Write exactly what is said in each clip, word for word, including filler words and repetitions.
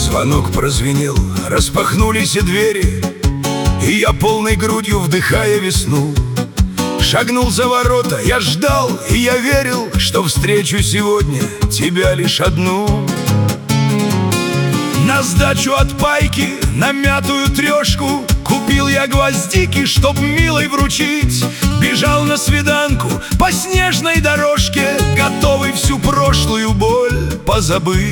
Звонок прозвенел, распахнулись и двери, и я полной грудью, вдыхая весну, шагнул за ворота. Я ждал, и я верил, что встречу сегодня тебя лишь одну. На сдачу от пайки, на мятую трешку, купил я гвоздики, чтоб милой вручить. Бежал на свиданку по снежной дорожке, готовый всю прошлую боль позабыть.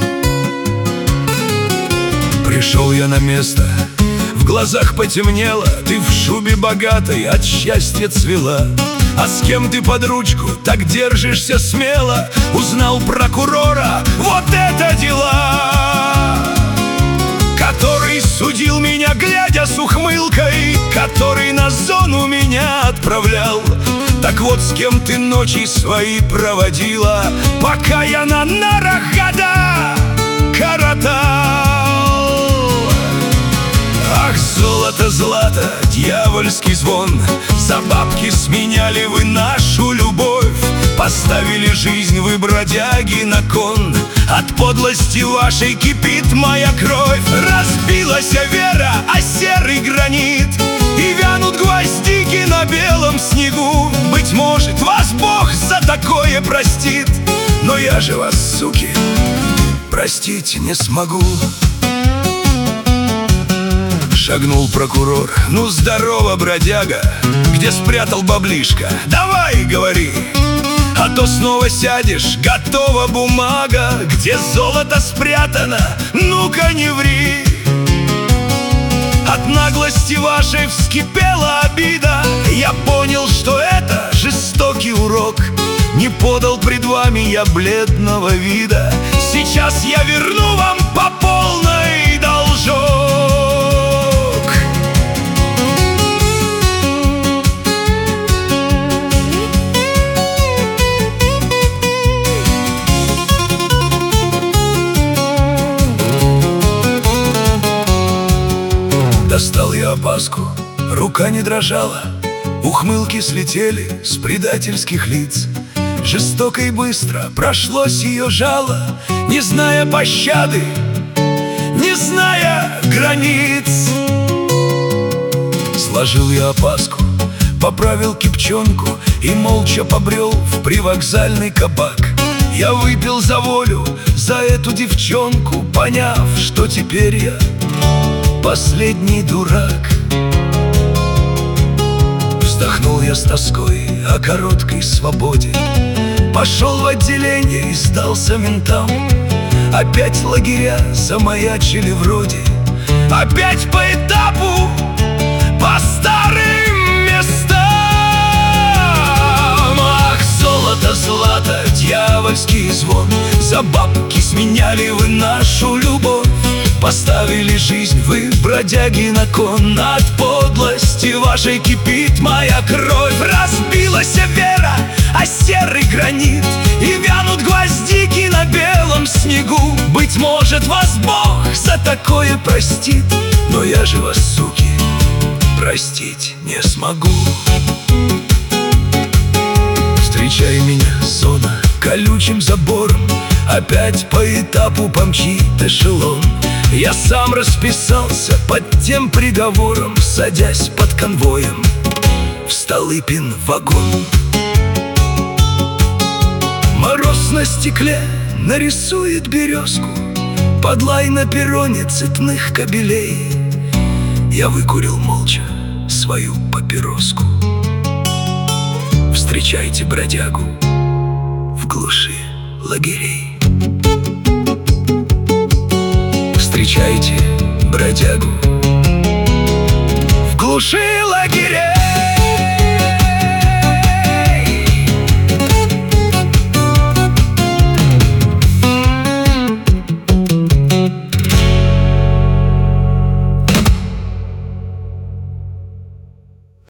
Пришел я на место, в глазах потемнело, ты в шубе богатой от счастья цвела. А с кем ты под ручку так держишься смело? Узнал прокурора, вот это дела! Который судил меня, глядя с ухмылкой, который на зону меня отправлял. Так вот, с кем ты ночи свои проводила, пока я на нарах года коротал. Ах, золото, злато, дьявольский звон, за бабки сменяли вы нашу любовь. Поставили жизнь вы, бродяги, на кон. От подлости вашей кипит моя кровь. Разбилась вера о серый гранит, и вянут гвоздики на белом снегу. Быть может, вас Бог за такое простит, но я же вас, суки, простить не смогу. Шагнул прокурор, ну здорово, бродяга, где спрятал баблишко? Давай, говори, а то снова сядешь, готова бумага. Где золото спрятано, ну-ка не ври. От наглости вашей вскипела обида. Я понял, что это жестокий урок. Не подал пред вами я бледного вида. Сейчас я верну вам по полной должок. Достал я опаску, рука не дрожала, ухмылки слетели с предательских лиц. Жестоко и быстро прошлось ее жало, не зная пощады, не зная границ. Сложил я опаску, поправил кипчонку и молча побрел в привокзальный кабак. Я выпил за волю, за эту девчонку, поняв, что теперь я последний дурак. Вздохнул я с тоской о короткой свободе, пошел в отделение и сдался ментам. Опять лагеря замаячили вроде, опять по этапу, по старым местам. Ах, золото, злато, дьявольский звон, за бабки сменяли вы нашу любовь. Поставили жизнь вы, бродяги, на кон. От подлости вашей кипит моя кровь. Разбилась вера о серый гранит, и вянут гвоздики на белом снегу. Быть может, вас Бог за такое простит, но я же вас, суки, простить не смогу. Встречай меня, зона, колючим забором, опять по этапу помчит эшелон. Я сам расписался под тем приговором, садясь под конвоем в Столыпин вагон. Мороз на стекле нарисует березку, под лай на перроне цепных кабелей. Я выкурил молча свою папироску. Встречайте бродягу в глуши лагерей. Встречайте бродягу в глуши лагерей.